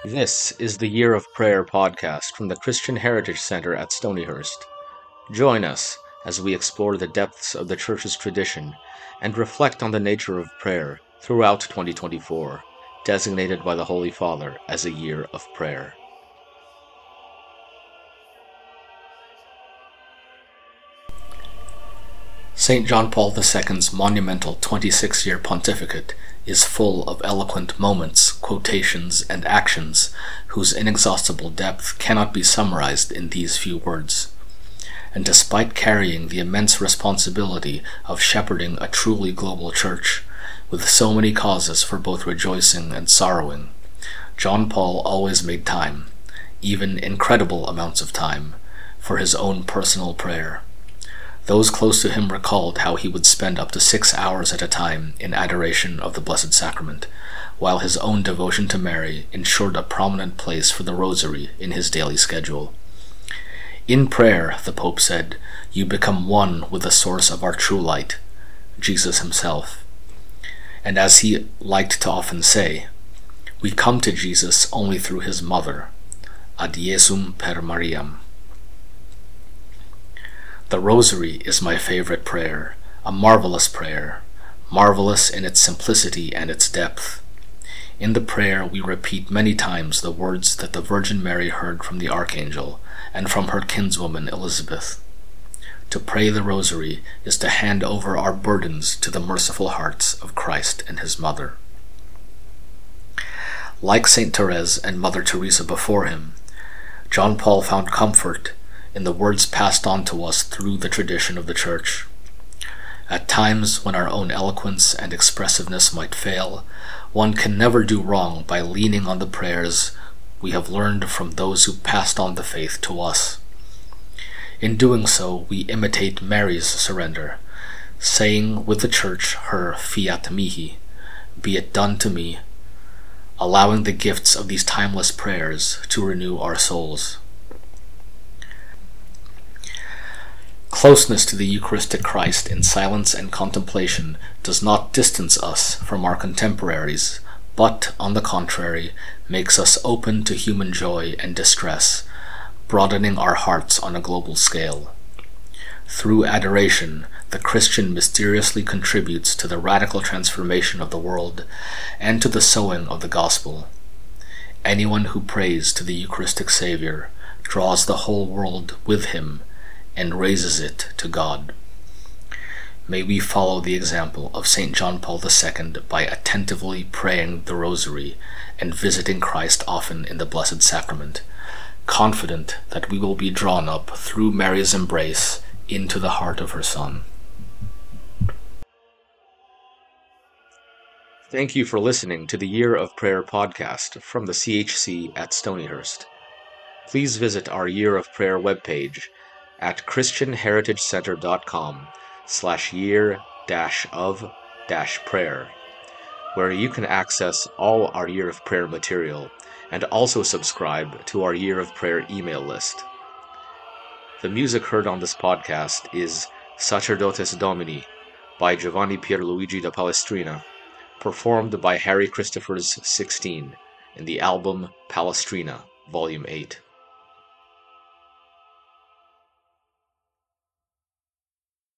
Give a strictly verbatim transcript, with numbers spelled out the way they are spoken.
This is the Year of Prayer podcast from the Christian Heritage Center at Stonyhurst. Join us as we explore the depths of the Church's tradition and reflect on the nature of prayer throughout twenty twenty-four, designated by the Holy Father as a Year of Prayer. Saint John Paul the Second's monumental twenty-six-year pontificate is full of eloquent moments, quotations, and actions whose inexhaustible depth cannot be summarized in these few words. And despite carrying the immense responsibility of shepherding a truly global church, with so many causes for both rejoicing and sorrowing, John Paul always made time, even incredible amounts of time, for his own personal prayer. Those close to him recalled how he would spend up to six hours at a time in adoration of the Blessed Sacrament, while his own devotion to Mary ensured a prominent place for the Rosary in his daily schedule. In prayer, the Pope said, you become one with the source of our true light, Jesus himself. And as he liked to often say, we come to Jesus only through his mother, ad Jesum per Mariam. The Rosary is my favorite prayer, a marvelous prayer, marvelous in its simplicity and its depth. In the prayer we repeat many times the words that the Virgin Mary heard from the Archangel and from her kinswoman Elizabeth. To pray the Rosary is to hand over our burdens to the merciful hearts of Christ and his Mother. Like Saint Therese and Mother Teresa before him, John Paul found comfort in the words passed on to us through the tradition of the Church. At times when our own eloquence and expressiveness might fail, one can never do wrong by leaning on the prayers we have learned from those who passed on the faith to us. In doing so, we imitate Mary's surrender, saying with the Church her fiat mihi, be it done to me, allowing the gifts of these timeless prayers to renew our souls. Closeness to the Eucharistic Christ in silence and contemplation does not distance us from our contemporaries, but, on the contrary, makes us open to human joy and distress, broadening our hearts on a global scale. Through adoration, the Christian mysteriously contributes to the radical transformation of the world and to the sowing of the gospel. Anyone who prays to the Eucharistic Savior draws the whole world with him and raises it to God. May we follow the example of Saint John Paul the Second by attentively praying the Rosary and visiting Christ often in the Blessed Sacrament, confident that we will be drawn up through Mary's embrace into the heart of her Son. Thank you for listening to the Year of Prayer podcast from the C H C at Stonyhurst. Please visit our Year of Prayer webpage at christianheritagecenter.com slash year dash of dash prayer, where you can access all our Year of Prayer material and also subscribe to our Year of Prayer email list. The music heard on this podcast is Sacerdotes Domini by Giovanni Pierluigi da Palestrina, performed by Harry Christophers sixteen in the album Palestrina, Volume eight.